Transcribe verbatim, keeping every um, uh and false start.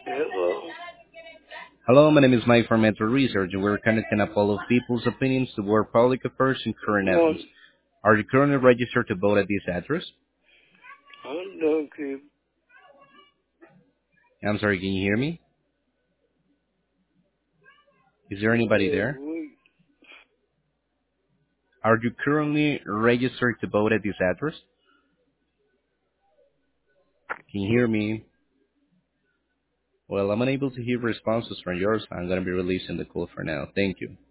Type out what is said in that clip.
Hello. Hello, my name is Mike from Metro Research, and we're connecting up all of people's opinions to work public affairs and current events. One, Are you currently registered to vote at this address? I'm Duncan. I'm sorry, can you hear me? Is there anybody Yeah, there? we, Are you currently registered to vote at this address? Can you hear me? Well, I'm unable to hear responses from yours. I'm going to be releasing the call for now. Thank you.